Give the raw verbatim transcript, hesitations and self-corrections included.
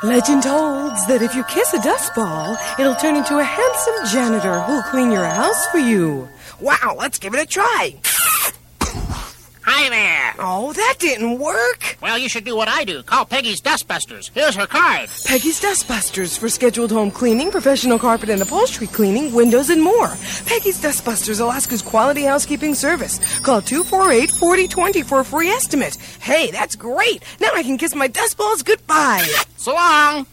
Legend holds that if you kiss a dust ball, it'll turn into a handsome janitor who'll clean your house for you. Wow, let's give it a try. Hi there. Oh, that didn't work. Well, you should do what I do. Call Peggy's Dustbusters. Here's her card. Peggy's Dustbusters for scheduled home cleaning, professional carpet and upholstery cleaning, windows, and more. Peggy's Dustbusters, Alaska's quality housekeeping service. Call two four eight, four zero two zero for a free estimate. Hey, that's great. Now I can kiss my dust balls goodbye. So long.